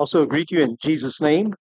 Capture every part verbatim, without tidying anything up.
Also greet you in Jesus' name.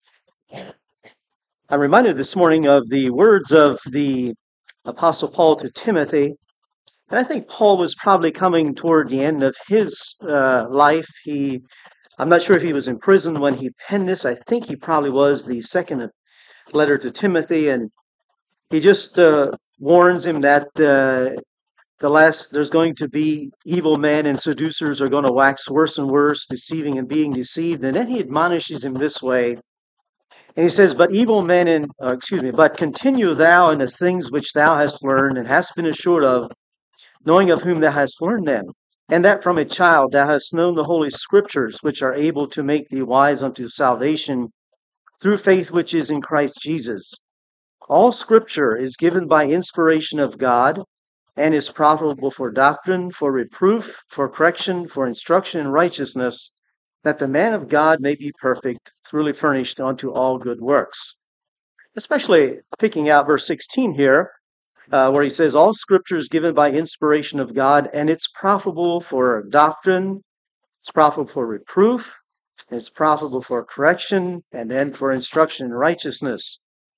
I'm reminded this morning of the words of the Apostle Paul to Timothy. And I think Paul was probably coming toward the end of his uh, life. He, I'm not sure if he was in prison when he penned this. I think he probably was, the second letter to Timothy. And he just uh, warns him that uh, the last, there's going to be evil men and seducers are going to wax worse and worse, deceiving and being deceived. And then he admonishes him this way. And he says, but evil men in, uh, excuse me, but continue thou in the things which thou hast learned and hast been assured of, knowing of whom thou hast learned them, and that from a child thou hast known the holy scriptures, which are able to make thee wise unto salvation through faith which is in Christ Jesus. All scripture is given by inspiration of God, and is profitable for doctrine, for reproof, for correction, for instruction in righteousness, that the man of God may be perfect, truly furnished unto all good works. Especially picking out verse sixteen here, uh, where he says, all scripture is given by inspiration of God, and it's profitable for doctrine, it's profitable for reproof, it's profitable for correction, and then for instruction in righteousness.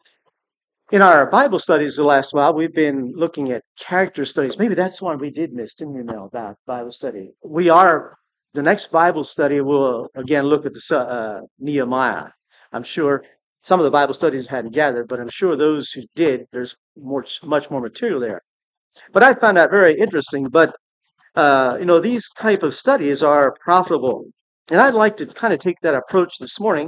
In our Bible studies the last while, we've been looking at character studies. Maybe that's one we did miss, didn't we, Mel, about Bible study? We are, the next Bible study, we'll again look at the uh, Nehemiah. I'm sure some of the Bible studies hadn't gathered, but I'm sure those who did, there's more, much more material there. But I found that very interesting. But, uh, you know, these type of studies are profitable. And I'd like to kind of take that approach this morning.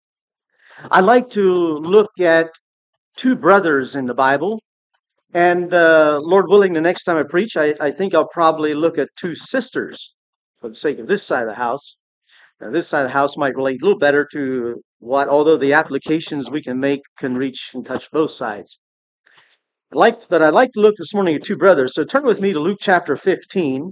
I'd like to look at two brothers in the Bible. And uh, Lord willing, the next time I preach, I, I think I'll probably look at two sisters for the sake of this side of the house. Now, this side of the house might relate a little better to what, although the applications we can make can reach and touch both sides. I'd like, but I'd like to look this morning at two brothers. So turn with me to Luke chapter fifteen.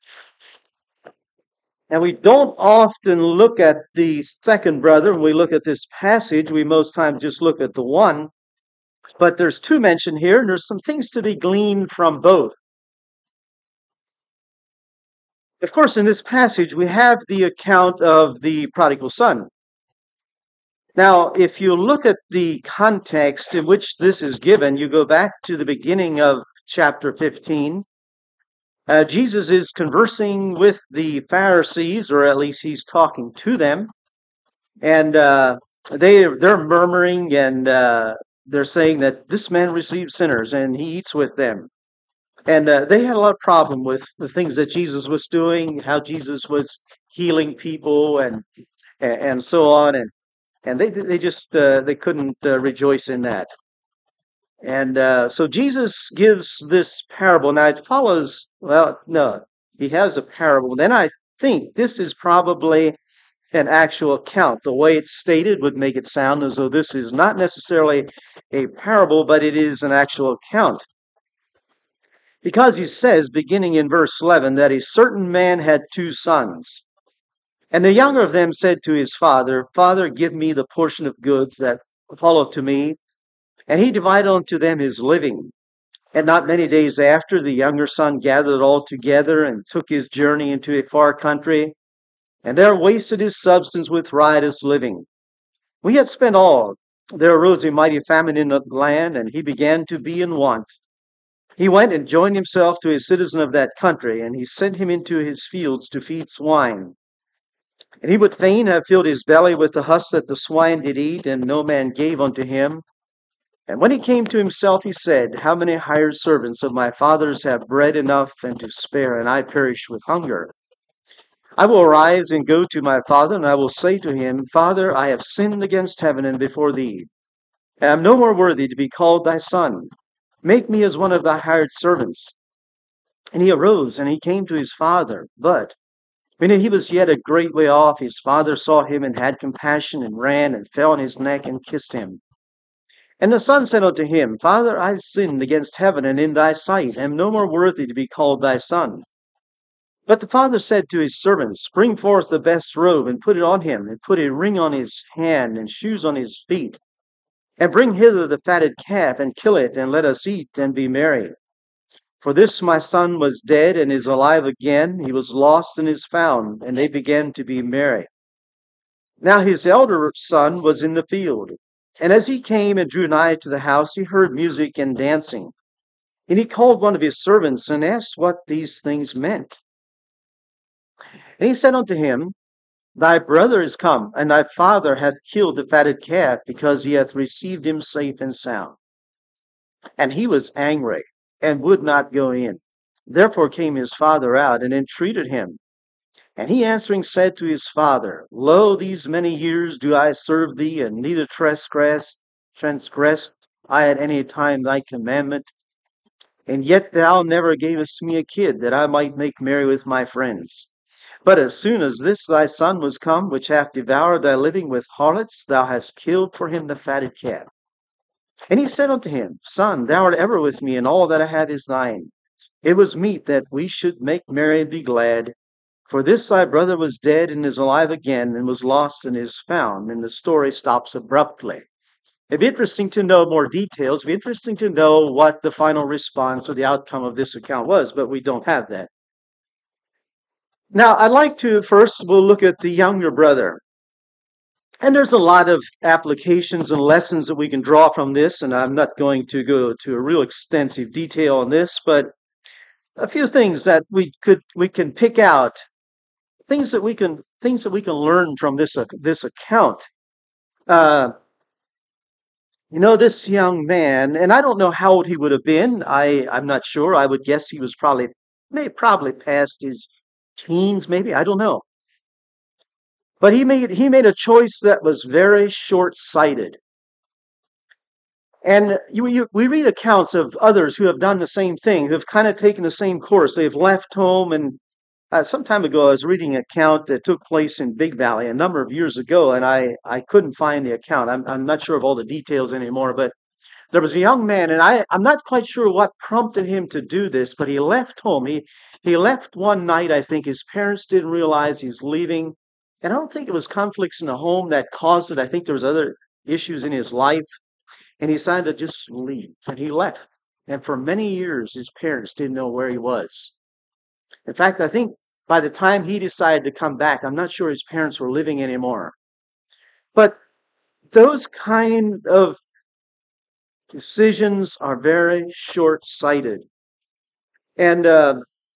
And we don't often look at the second brother when we look at this passage. We most times just look at the one. But there's two mentioned here, and there's some things to be gleaned from both. Of course, in this passage, we have the account of the prodigal son. Now, if you look at the context in which this is given, you go back to the beginning of chapter fifteen. Uh, Jesus is conversing with the Pharisees, or at least he's talking to them. And uh, they, they're murmuring and uh, they're saying that this man receives sinners and he eats with them. And uh, they had a lot of problem with the things that Jesus was doing, how Jesus was healing people and and so on. And and they they just uh, they couldn't uh, rejoice in that. And uh, so Jesus gives this parable. Now it follows, well, no, he has a parable. Then I think this is probably an actual account. The way it's stated would make it sound as though this is not necessarily a parable, but it is an actual account. Because he says, beginning in verse eleven, that a certain man had two sons. And the younger of them said to his father, Father, give me the portion of goods that follow to me. And he divided unto them his living. And not many days after, the younger son gathered all together and took his journey into a far country, and there wasted his substance with riotous living. When he had spent all, there arose a mighty famine in the land, and he began to be in want. He went and joined himself to a citizen of that country, and he sent him into his fields to feed swine. And he would fain have filled his belly with the husk that the swine did eat, and no man gave unto him. And when he came to himself, he said, How many hired servants of my father's have bread enough and to spare, and I perish with hunger? I will arise and go to my father, and I will say to him, Father, I have sinned against heaven and before thee, and am no more worthy to be called thy son. Make me as one of thy hired servants. And he arose, and he came to his father. But when he was yet a great way off, his father saw him, and had compassion, and ran, and fell on his neck, and kissed him. And the son said unto him, Father, I have sinned against heaven and in thy sight, and am no more worthy to be called thy son. But the father said to his servants, Bring forth the best robe, and put it on him, and put a ring on his hand, and shoes on his feet. And bring hither the fatted calf, and kill it, and let us eat, and be merry. For this my son was dead, and is alive again. He was lost, and is found. And they began to be merry. Now his elder son was in the field. And as he came and drew nigh to the house, he heard music and dancing. And he called one of his servants and asked what these things meant. And he said unto him, Thy brother is come, and thy father hath killed the fatted calf, because he hath received him safe and sound. And he was angry, and would not go in. Therefore came his father out, and entreated him. And he answering said to his father, Lo, these many years do I serve thee, and neither transgress, transgressed I at any time thy commandment. And yet thou never gavest me a kid, that I might make merry with my friends. But as soon as this thy son was come, which hath devoured thy living with harlots, thou hast killed for him the fatted calf. And he said unto him, Son, thou art ever with me, and all that I have is thine. It was meet that we should make merry and be glad. For this thy brother was dead and is alive again, and was lost and is found. And the story stops abruptly. It'd be interesting to know more details. It'd be interesting to know what the final response or the outcome of this account was, but we don't have that. Now, I'd like to first, we'll look at the younger brother. And there's a lot of applications and lessons that we can draw from this, and I'm not going to go to a real extensive detail on this, but a few things that we could we can pick out, things that we can things that we can learn from this uh, this account. Uh, you know, this young man, and I don't know how old he would have been. I I'm not sure. I would guess he was probably may probably past his teens, maybe. I don't know. But he made he made a choice that was very short-sighted. And you, you, we read accounts of others who have done the same thing, who have kind of taken the same course. They've left home. And uh, some time ago, I was reading an account that took place in Big Valley a number of years ago, and I, I couldn't find the account. I'm, I'm not sure of all the details anymore, but there was a young man, and I, I'm not quite sure what prompted him to do this, but he left home. He, he left one night. I think his parents didn't realize he's leaving. And I don't think it was conflicts in the home that caused it. I think there was other issues in his life. And he decided to just leave. And he left. And for many years, his parents didn't know where he was. In fact, I think by the time he decided to come back, I'm not sure his parents were living anymore. But those kind of decisions are very short-sighted. And uh,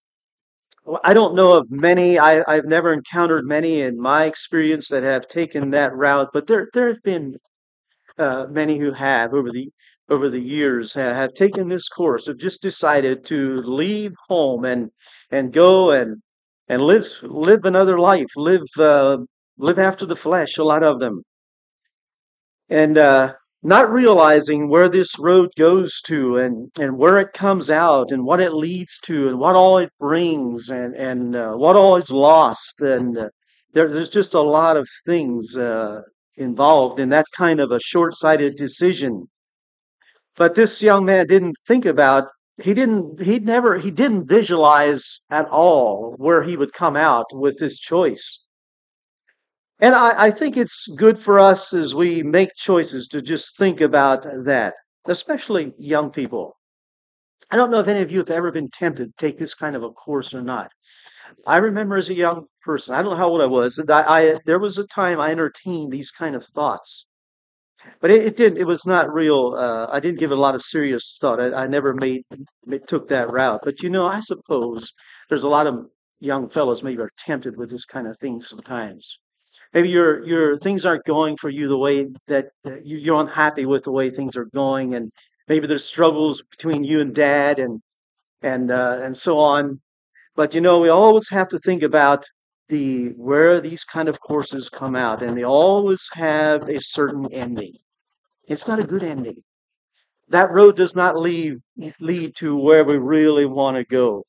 I don't know of many, I, I've never encountered many in my experience that have taken that route, but there, there have been uh, many who have over the over the years have, have taken this course, have just decided to leave home and and go and and live live another life, live uh, live after the flesh. A lot of them, and uh, not realizing where this road goes to, and and where it comes out, and what it leads to, and what all it brings, and and uh, what all is lost, and uh, there, there's just a lot of things uh, involved in that kind of a short-sighted decision. But this young man didn't think about. He didn't. He never. He didn't visualize at all where he would come out with this choice. And I, I think it's good for us as we make choices to just think about that, especially young people. I don't know if any of you have ever been tempted to take this kind of a course or not. I remember as a young person, I don't know how old I was, that I, I there was a time I entertained these kind of thoughts. But it, it didn't. It was not real. Uh, I didn't give it a lot of serious thought. I, I never made took that route. But you know, I suppose there's a lot of young fellows maybe are tempted with this kind of thing sometimes. Maybe your your things aren't going for you the way that uh, you, you're unhappy with the way things are going, and maybe there's struggles between you and dad, and and uh, and so on. But you know, we always have to think about the where these kind of courses come out, and they always have a certain ending. It's not a good ending. That road does not lead lead to where we really want to go.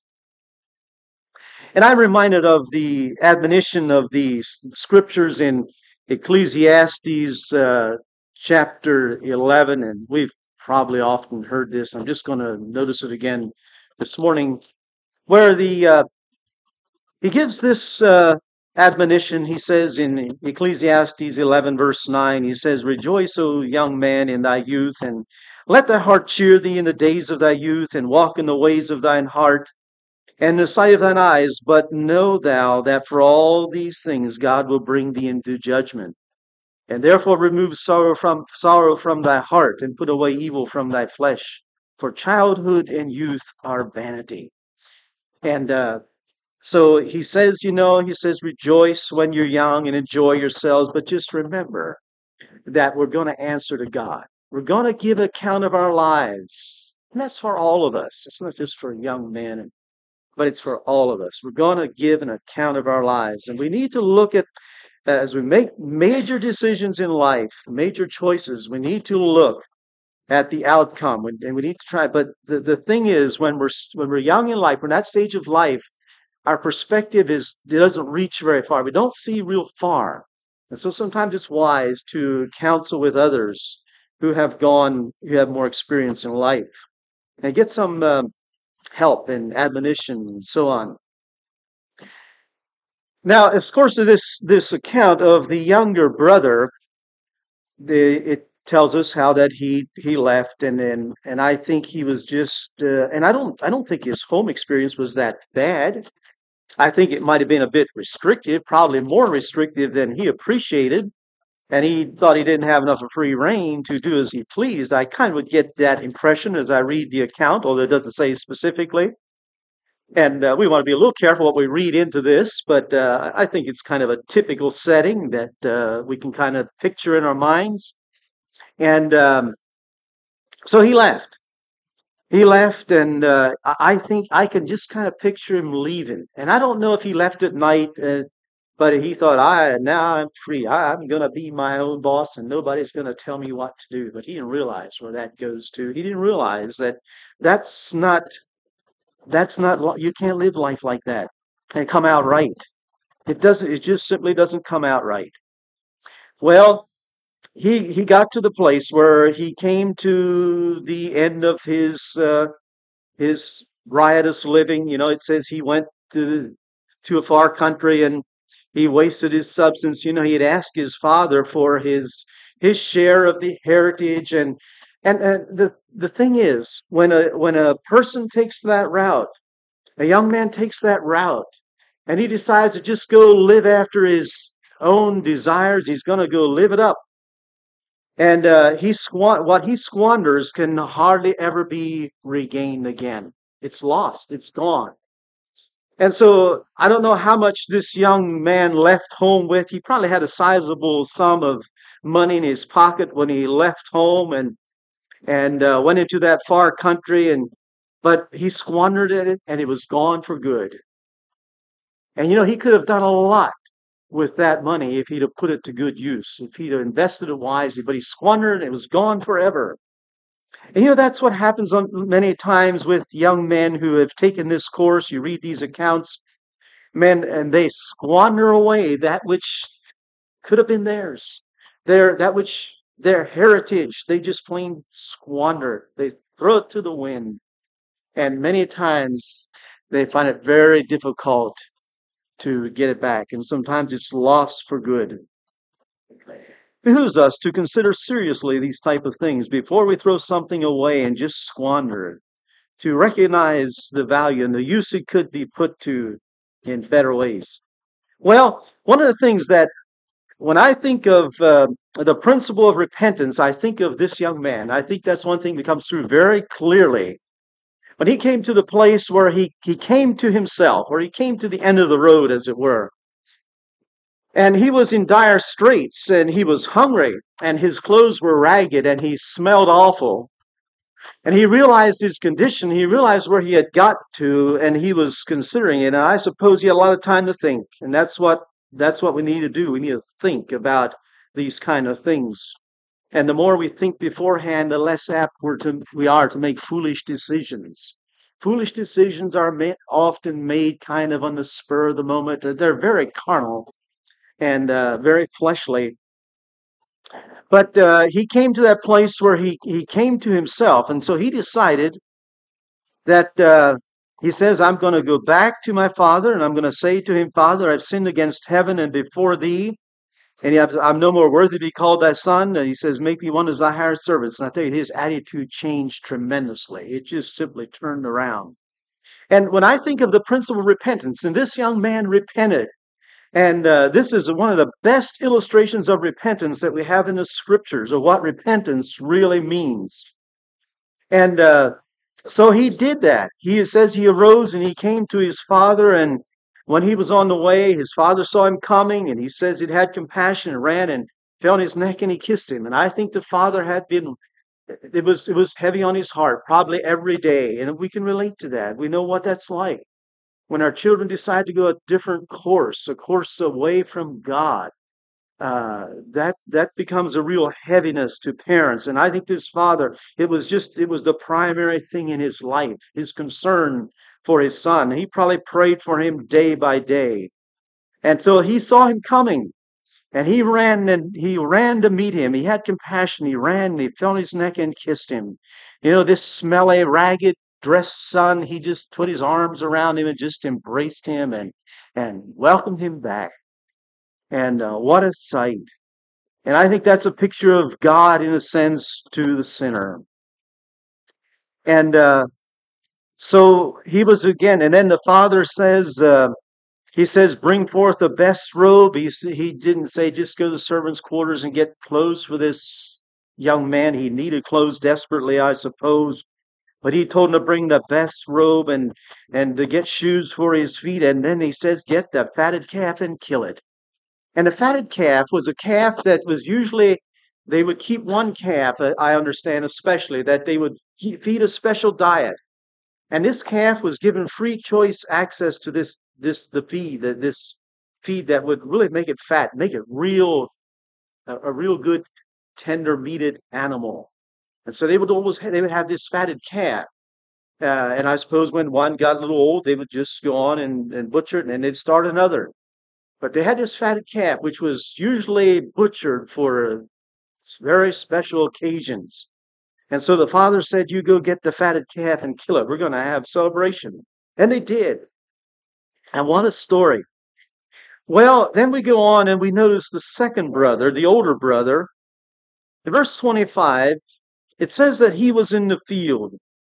And I'm reminded of the admonition of the scriptures in Ecclesiastes uh, chapter eleven, and we've probably often heard this. I'm just going to notice it again this morning, where the uh, he gives this uh, admonition. He says in Ecclesiastes eleven, verse nine, he says, Rejoice, O young man, in thy youth, and let thy heart cheer thee in the days of thy youth, and walk in the ways of thine heart, and the sight of thine eyes. But know thou that for all these things God will bring thee into judgment. And therefore remove sorrow from sorrow from thy heart, and put away evil from thy flesh. For childhood and youth are vanity. And uh, so he says, you know, he says, rejoice when you're young and enjoy yourselves, but just remember that we're going to answer to God. We're going to give account of our lives. And that's for all of us. It's not just for young men, but it's for all of us. We're going to give an account of our lives. And we need to look at, as we make major decisions in life, major choices, we need to look at the outcome, and we need to try. But the, the thing is, when we're when we're young in life, we're in that stage of life, our perspective is it doesn't reach very far. We don't see real far. And so sometimes it's wise to counsel with others who have gone, who have more experience in life, and get some um, help and admonition and so on. Now, of course, of this this account of the younger brother, the, it tells us how that he he left, and then and I think he was just, uh, and I don't I don't think his home experience was that bad. I think it might have been a bit restrictive, probably more restrictive than he appreciated, and he thought he didn't have enough of free reign to do as he pleased. I kind of would get that impression as I read the account, although it doesn't say specifically. And uh, we want to be a little careful what we read into this, but uh, I think it's kind of a typical setting that uh, we can kind of picture in our minds. And um, so he left. He left, and uh, I I think I can just kind of picture him leaving. And I don't know if he left at night, uh, but he thought, "I now I'm free. I, I'm going to be my own boss, and nobody's going to tell me what to do." But he didn't realize where that goes to. He didn't realize that that's not that's not li- you can't live life like that and come out right. It doesn't. It just simply doesn't come out right. Well, he he got to the place where he came to the end of his. Uh, his riotous living. You know, it says he went to to a far country and he wasted his substance. You know, he had asked his father for his his share of the heritage, and and, and the the thing is, when a when a person takes that route, a young man takes that route, and he decides to just go live after his own desires, he's going to go live it up. And uh, he squan- what he squanders can hardly ever be regained again. It's lost. It's gone. And so I don't know how much this young man left home with. He probably had a sizable sum of money in his pocket when he left home and and uh, went into that far country. And but he squandered it, and it was gone for good. And you know, he could have done a lot with that money if he'd have put it to good use, if he'd have invested it wisely. But he squandered it; it was gone forever. And you know, that's what happens on many times with young men who have taken this course. You read these accounts, men, and they squander away that which could have been theirs. Their that which their heritage, they just plain squander it. They throw it to the wind. And many times they find it very difficult to get it back. And sometimes it's lost for good. Behooves us to consider seriously these type of things before we throw something away and just squander it, to recognize the value and the use it could be put to in better ways. Well, one of the things that when I think of uh, the principle of repentance, I think of this young man. I think that's one thing that comes through very clearly. When he came to the place where he, he came to himself, where he came to the end of the road, as it were, and he was in dire straits, and he was hungry, and his clothes were ragged, and he smelled awful. And he realized his condition. He realized where he had got to, and he was considering it. And I suppose he had a lot of time to think. And that's what that's what we need to do. We need to think about these kind of things. And the more we think beforehand, the less apt we're to, we are to make foolish decisions. Foolish decisions are ma- often made kind of on the spur of the moment. They're very carnal and uh, very fleshly. But uh, he came to that place where he, he came to himself. And so he decided that uh, he says, I'm going to go back to my father and I'm going to say to him, Father, I've sinned against heaven and before thee. And he, I'm no more worthy to be called thy son. And he says, make me one of thy hired servants. And I tell you, his attitude changed tremendously. It just simply turned around. And when I think of the principle of repentance, and this young man repented, And uh, this is one of the best illustrations of repentance that we have in the scriptures of what repentance really means. And uh, so he did that. He says he arose and he came to his father, and when he was on the way, his father saw him coming, and he says he'd had compassion and ran and fell on his neck and he kissed him. And I think the father had been, it was it was heavy on his heart, probably every day. And we can relate to that. We know what that's like. When our children decide to go a different course, a course away from God, uh, that that becomes a real heaviness to parents. And I think this father, it was just it was the primary thing in his life, his concern for his son. He probably prayed for him day by day. And so he saw him coming, and he ran and he ran to meet him. He had compassion. He ran and he fell on his neck and kissed him. You know, this smelly, ragged dressed son, he just put his arms around him and just embraced him and and welcomed him back. And uh, what a sight. And I think that's a picture of God, in a sense, to the sinner. And uh, so he was again, and then the father says, uh, he says, bring forth the best robe. He, he didn't say just go to the servants' quarters and get clothes for this young man. He needed clothes desperately, I suppose. But he told him to bring the best robe and, and to get shoes for his feet. And then he says, get the fatted calf and kill it. And a fatted calf was a calf that was usually, they would keep one calf, uh, I understand especially, that they would keep, feed a special diet. And this calf was given free choice access to this, this the feed, the, this feed that would really make it fat, make it real, a, a real good, tender meated animal. And so they would always, they would have this fatted calf. Uh, and I suppose when one got a little old, they would just go on and, and butcher it, and then they'd start another. But they had this fatted calf, which was usually butchered for very special occasions. And so the father said, you go get the fatted calf and kill it. We're going to have celebration. And they did. And what a story. Well, then we go on and we notice the second brother, the older brother. In verse twenty-five, it says that he was in the field.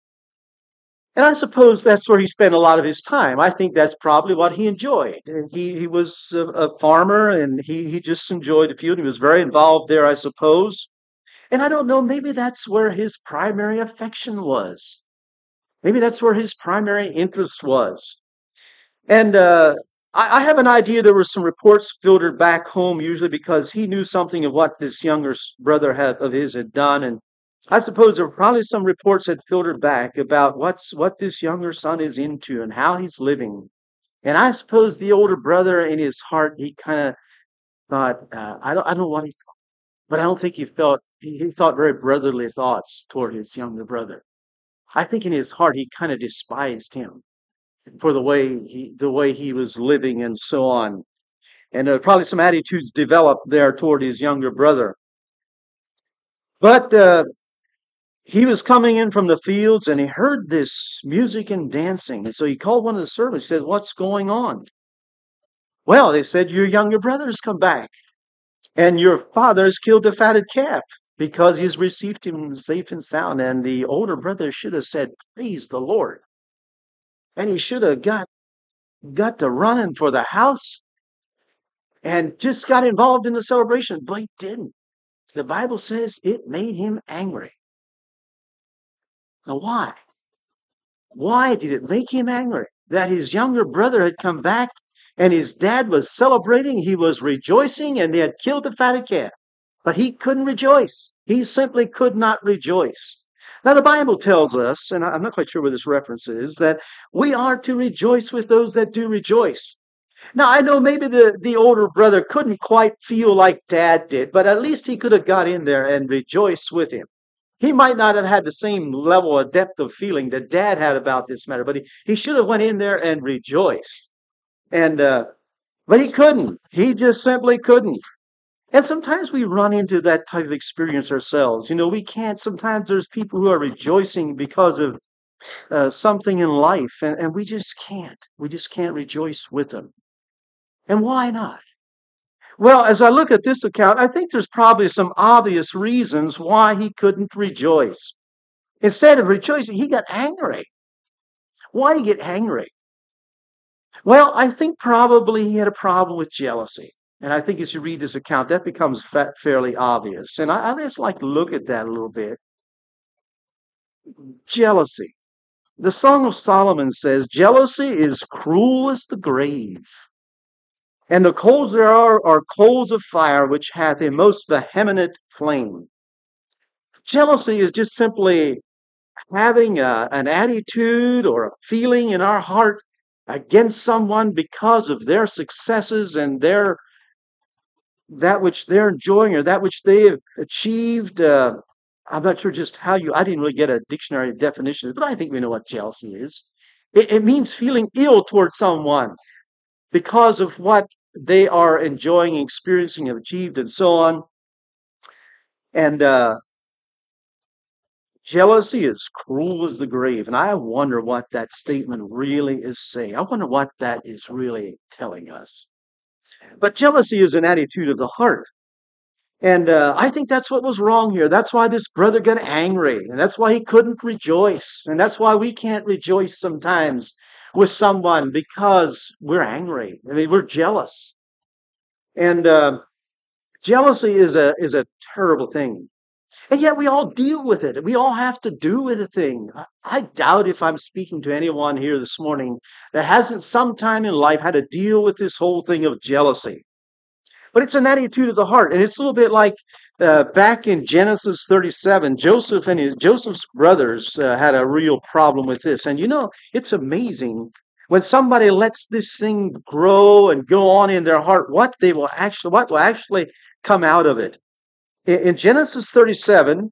And I suppose that's where he spent a lot of his time. I think that's probably what he enjoyed. And he, he was a, a farmer, and he, he just enjoyed the field. He was very involved there, I suppose. And I don't know, maybe that's where his primary affection was. Maybe that's where his primary interest was. And uh, I, I have an idea there were some reports filtered back home, usually because he knew something of what this younger brother had, of his had done. And I suppose there were probably some reports that filtered back about what's what this younger son is into and how he's living. And I suppose the older brother, in his heart, he kind of thought, uh, I don't, I don't know what he thought, but I don't think he felt he, he thought very brotherly thoughts toward his younger brother. I think in his heart he kind of despised him for the way he the way he was living and so on. And uh, probably some attitudes developed there toward his younger brother. But uh, he was coming in from the fields and he heard this music and dancing. And so he called one of the servants. He said, what's going on? Well, they said, your younger brother's come back, and your father has killed the fatted calf because he's received him safe and sound. And the older brother should have said, praise the Lord. And he should have got, got to running for the house and just got involved in the celebration. But he didn't. The Bible says it made him angry. Now, why? Why did it make him angry? That his younger brother had come back and his dad was celebrating, he was rejoicing, and they had killed the fatted calf. But he couldn't rejoice. He simply could not rejoice. Now, the Bible tells us, and I'm not quite sure where this reference is, that we are to rejoice with those that do rejoice. Now, I know maybe the, the older brother couldn't quite feel like dad did, but at least he could have got in there and rejoiced with him. He might not have had the same level of depth of feeling that dad had about this matter, but he, he should have went in there and rejoiced. And uh, but he couldn't. He just simply couldn't. And sometimes we run into that type of experience ourselves. You know, we can't. Sometimes there's people who are rejoicing because of uh, something in life, and, and we just can't. We just can't rejoice with them. And why not? Well, as I look at this account, I think there's probably some obvious reasons why he couldn't rejoice. Instead of rejoicing, he got angry. Why did he get angry? Well, I think probably he had a problem with jealousy. And I think as you read this account, that becomes fa- fairly obvious. And I, I just like to look at that a little bit. Jealousy. The Song of Solomon says, jealousy is cruel as the grave, and the coals there are are coals of fire which hath a most vehement flame. Jealousy is just simply having a, an attitude or a feeling in our heart against someone because of their successes and their that which they're enjoying or that which they have achieved. Uh, I'm not sure just how you, I didn't really get a dictionary definition, but I think we know what jealousy is. It, it means feeling ill towards someone because of what they are enjoying, experiencing, have achieved, and so on. And uh, jealousy is cruel as the grave. And I wonder what that statement really is saying. I wonder what that is really telling us. But jealousy is an attitude of the heart. And uh, I think that's what was wrong here. That's why this brother got angry. And that's why he couldn't rejoice. And that's why we can't rejoice sometimes with someone because we're angry. I mean, we're jealous. And uh, jealousy is a is a terrible thing. And yet we all deal with it. We all have to do with the thing. I, I doubt if I'm speaking to anyone here this morning that hasn't sometime in life had to deal with this whole thing of jealousy. But it's an attitude of the heart, and it's a little bit like uh, back in Genesis thirty-seven. Joseph and his Joseph's brothers uh, had a real problem with this, and you know it's amazing when somebody lets this thing grow and go on in their heart. What they will actually, what will actually come out of it. In, in Genesis thirty-seven,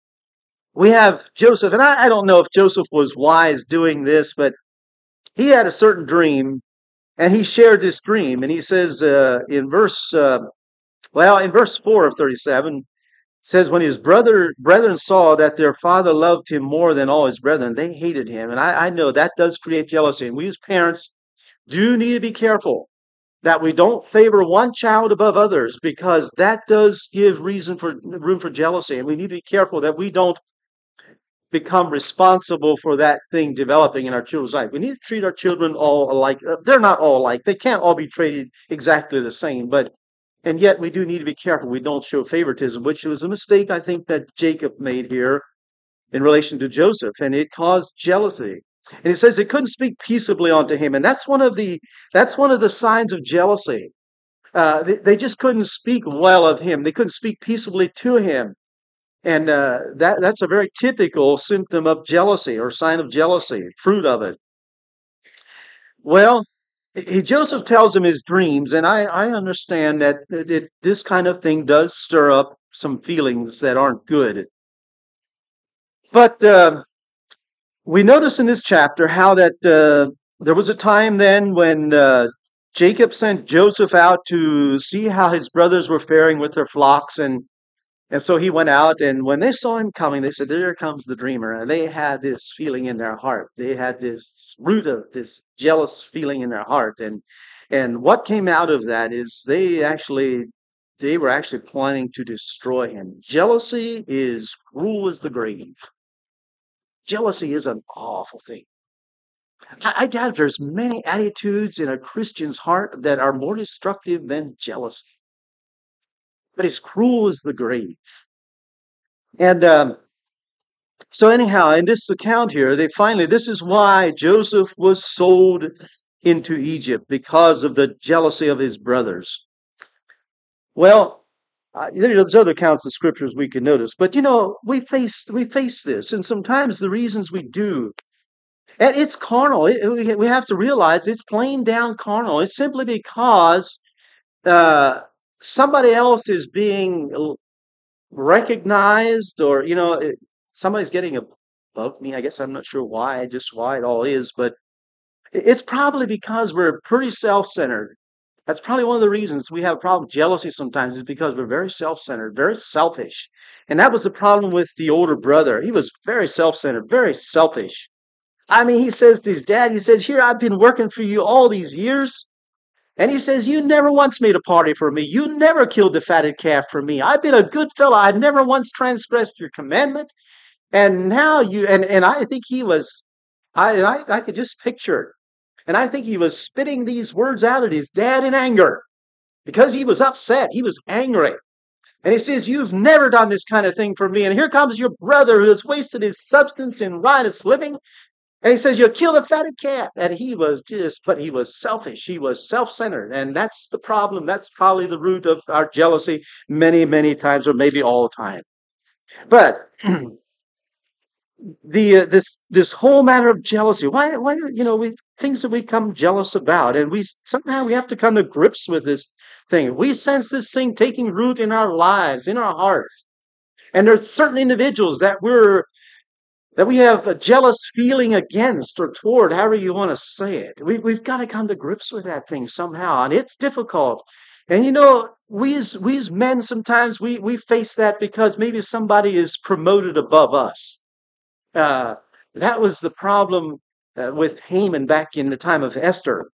we have Joseph, and I, I don't know if Joseph was wise doing this, but he had a certain dream, and he shared this dream, and he says uh, in verse. Uh, Well, in verse four of thirty-seven, it says, when his brother brethren saw that their father loved him more than all his brethren, they hated him. And I, I know that does create jealousy. And we as parents do need to be careful that we don't favor one child above others because that does give reason for room for jealousy. And we need to be careful that we don't become responsible for that thing developing in our children's life. We need to treat our children all alike. Uh, They're not all alike. They can't all be treated exactly the same, but and yet we do need to be careful we don't show favoritism, which was a mistake I think that Jacob made here in relation to Joseph, and it caused jealousy. And he says they couldn't speak peaceably unto him, and that's one of the that's one of the signs of jealousy. Uh, they, they just couldn't speak well of him. They couldn't speak peaceably to him. And uh, that that's a very typical symptom of jealousy or sign of jealousy, fruit of it. Well, he, Joseph tells him his dreams, and I, I understand that, that it, this kind of thing does stir up some feelings that aren't good. But uh, we notice in this chapter how that uh, there was a time then when uh, Jacob sent Joseph out to see how his brothers were faring with their flocks, and And so he went out, and when they saw him coming, they said, there comes the dreamer. And they had this feeling in their heart. They had this root of this jealous feeling in their heart. And and what came out of that is they actually they were actually planning to destroy him. Jealousy is cruel as the grave. Jealousy is an awful thing. I, I doubt there's many attitudes in a Christian's heart that are more destructive than jealousy. But it's cruel as the grave. And um, So anyhow, in this account here, they finally, this is why Joseph was sold into Egypt because of the jealousy of his brothers. Well, uh, there's other accounts of scriptures we can notice, but you know, we face we face this, and sometimes the reasons we do, and it's carnal. It, we, we have to realize it's plain down carnal. It's simply because uh, somebody else is being recognized, or you know, it, somebody's getting above me. I guess I'm not sure why, just why it all is, but it's probably because we're pretty self-centered. That's probably one of the reasons we have a problem with jealousy sometimes, is because we're very self-centered, very selfish. And that was the problem with the older brother. He was very self-centered, very selfish. I mean, he says to his dad, he says, here, I've been working for you all these years. And he says, you never once made a party for me. You never killed the fatted calf for me. I've been a good fellow. I never once transgressed your commandment. And now you, and, and I think he was, I, I, I could just picture it. And I think he was spitting these words out at his dad in anger because he was upset. He was angry. And he says, you've never done this kind of thing for me. And here comes your brother who has wasted his substance in riotous living. And he says, you killed a fatted calf. And he was just, but he was selfish. He was self-centered. And that's the problem. That's probably the root of our jealousy many, many times, or maybe all the time. But the uh, this this whole matter of jealousy, why why you know we things that we come jealous about, and we somehow we have to come to grips with this thing. We sense this thing taking root in our lives, in our hearts. And there's certain individuals that we're that we have a jealous feeling against or toward, however you want to say it. We, we've got to come to grips with that thing somehow, and it's difficult. And you know, we as we as men sometimes we we face that because maybe somebody is promoted above us. Uh, that was the problem uh, with Haman back in the time of Esther,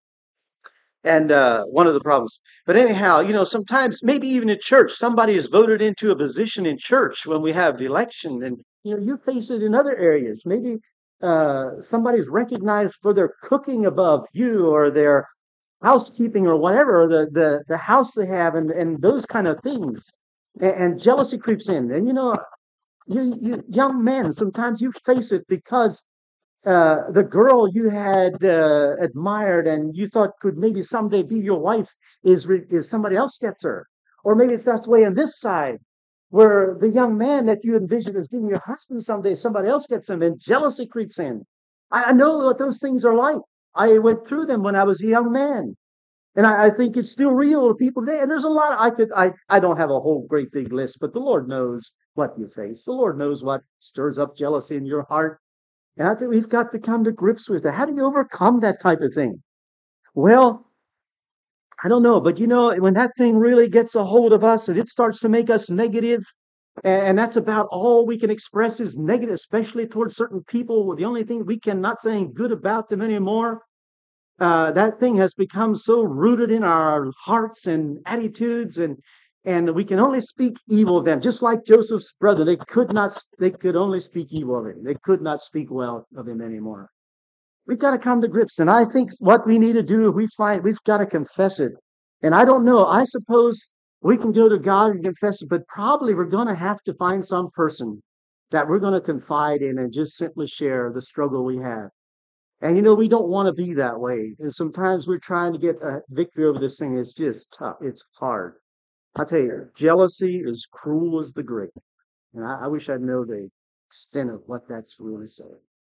and uh, one of the problems. But anyhow, you know, sometimes maybe even in church, somebody is voted into a position in church when we have the election, and you know, you face it in other areas. Maybe uh, somebody's recognized for their cooking above you, or their housekeeping, or whatever, the the the house they have, and and those kind of things. And, and jealousy creeps in, and you know, you you young men, sometimes you face it because uh, the girl you had uh, admired and you thought could maybe someday be your wife is re- is somebody else gets her, or maybe it's that way on this side, where the young man that you envision as being your husband someday, somebody else gets him, and jealousy creeps in. I, I know what those things are like. I went through them when I was a young man. And I, I think it's still real to people today. And there's a lot I could I I don't have a whole great big list, but the Lord knows what you face. The Lord knows what stirs up jealousy in your heart. And I think we've got to come to grips with it. How do you overcome that type of thing? Well, I don't know, but you know, when that thing really gets a hold of us and it starts to make us negative, and, and that's about all we can express is negative, especially towards certain people. The only thing we cannot say good about them anymore, uh, that thing has become so rooted in our hearts and attitudes, and and we can only speak evil of them. Just like Joseph's brother, they could not. They could only speak evil of him. They could not speak well of him anymore. We've got to come to grips, and I think what we need to do, we find we've got to confess it. And I don't know. I suppose we can go to God and confess it, but probably we're going to have to find some person that we're going to confide in and just simply share the struggle we have. And you know, we don't want to be that way. And sometimes we're trying to get a victory over this thing. It's just tough. It's hard. I tell you, jealousy is cruel as the grave. And I, I wish I'd know the extent of what that's really saying.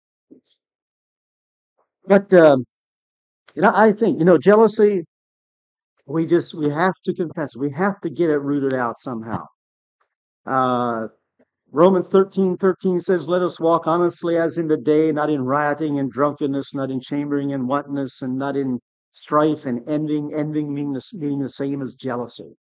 But um, you know, I think, you know, jealousy, we just we have to confess. We have to get it rooted out somehow. Uh Romans thirteen thirteen says, let us walk honestly as in the day, not in rioting and drunkenness, not in chambering and wantonness, and not in strife and envying, envying meaning the, meaning the same as jealousy.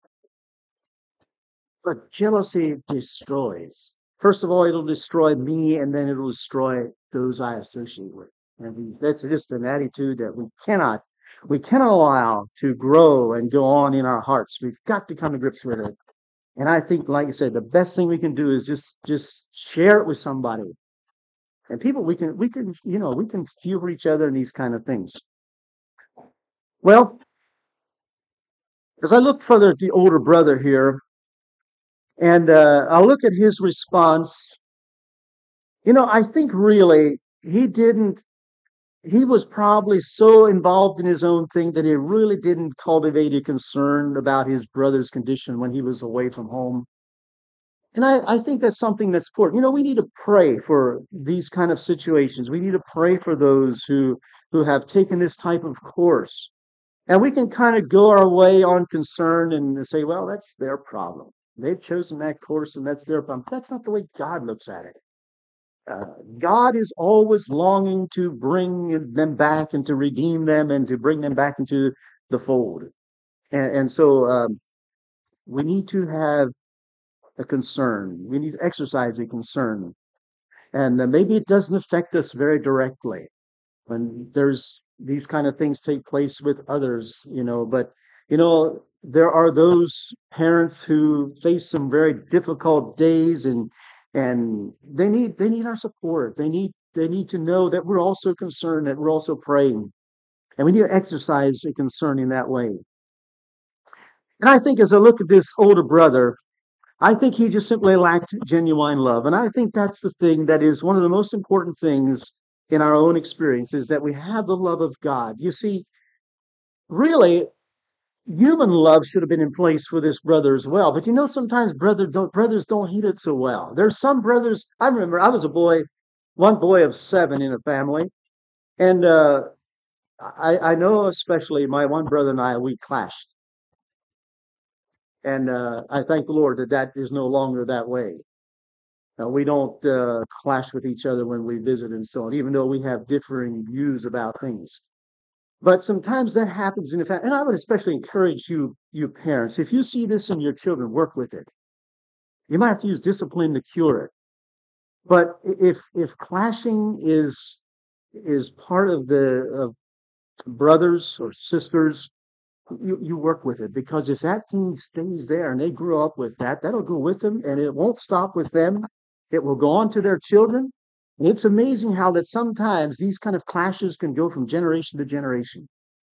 But jealousy destroys. First of all, it'll destroy me, and then it'll destroy those I associate with. And we, that's just an attitude that we cannot, we cannot allow to grow and go on in our hearts. We've got to come to grips with it. And I think, like I said, the best thing we can do is just just share it with somebody. And people, we can we can you know we can fuel each other in these kind of things. Well, as I look further at the older brother here, and uh, I look at his response, you know, I think really he didn't. He was probably so involved in his own thing that he really didn't cultivate a concern about his brother's condition when he was away from home. And I, I think that's something that's important. You know, we need to pray for these kind of situations. We need to pray for those who who have taken this type of course. And we can kind of go our way on concern and say, well, that's their problem. They've chosen that course and that's their problem. That's not the way God looks at it. Uh, God is always longing to bring them back and to redeem them and to bring them back into the fold. And, and so um, we need to have a concern. We need to exercise a concern. And uh, maybe it doesn't affect us very directly when there's these kind of things take place with others, you know, but, you know, there are those parents who face some very difficult days, and and they need they need our support. They need they need to know that we're also concerned, that we're also praying. And we need to exercise a concern in that way. And I think as I look at this older brother, I think he just simply lacked genuine love. And I think that's the thing that is one of the most important things in our own experience is that we have the love of God. You see, really, human love should have been in place for this brother as well. But you know, sometimes brother don't, brothers don't heed it so well. There's some brothers, I remember I was a boy, one boy of seven in a family. And uh, I, I know especially my one brother and I, we clashed. And uh, I thank the Lord that that is no longer that way. Now, we don't uh, clash with each other when we visit and so on, even though we have differing views about things. But sometimes that happens in the family. And I would especially encourage you, you parents, if you see this in your children, work with it. You might have to use discipline to cure it. But if if clashing is is part of the of brothers or sisters, you, you work with it because if that thing stays there and they grew up with that, that'll go with them and it won't stop with them. It will go on to their children. And it's amazing how that sometimes these kind of clashes can go from generation to generation.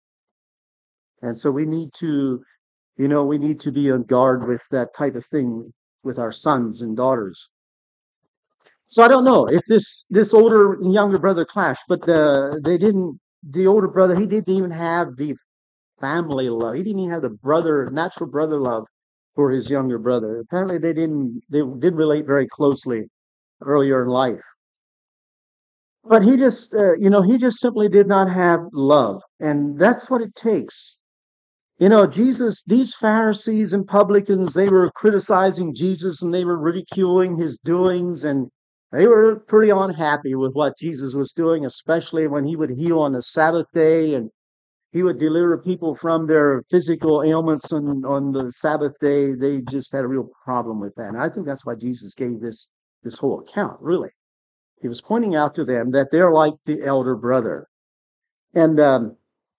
And so we need to, you know, we need to be on guard with that type of thing with our sons and daughters. So I don't know if this this older and younger brother clashed, but the they didn't. The older brother, he didn't even have the family love. He didn't even have the brother, natural brother love for his younger brother. Apparently, they didn't. They did relate very closely earlier in life. But he just, uh, you know, he just simply did not have love, and that's what it takes. You know, Jesus. These Pharisees and publicans, they were criticizing Jesus and they were ridiculing his doings, and they were pretty unhappy with what Jesus was doing, especially when he would heal on the Sabbath day and he would deliver people from their physical ailments on, on the Sabbath day. They just had a real problem with that. And I think that's why Jesus gave this this whole account, really. He was pointing out to them that they're like the elder brother. And um,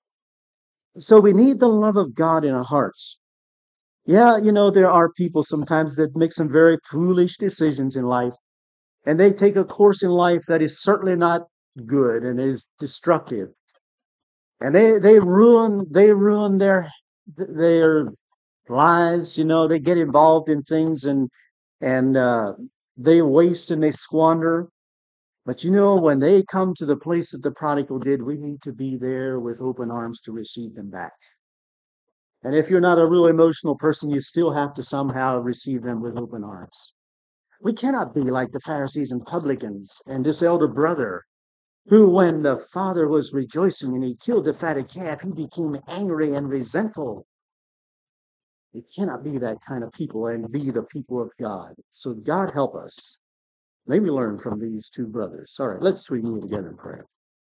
so we need the love of God in our hearts. Yeah, you know, there are people sometimes that make some very foolish decisions in life, and they take a course in life that is certainly not good and is destructive. And they they ruin they ruin their their lives. You know, they get involved in things and and uh, they waste and they squander. But you know, when they come to the place that the prodigal did, we need to be there with open arms to receive them back. And if you're not a real emotional person, you still have to somehow receive them with open arms. We cannot be like the Pharisees and publicans and this elder brother who, when the father was rejoicing and he killed the fatted calf, he became angry and resentful. We cannot be that kind of people and be the people of God. So God help us. May we learn from these two brothers. All right, let's renew together in prayer.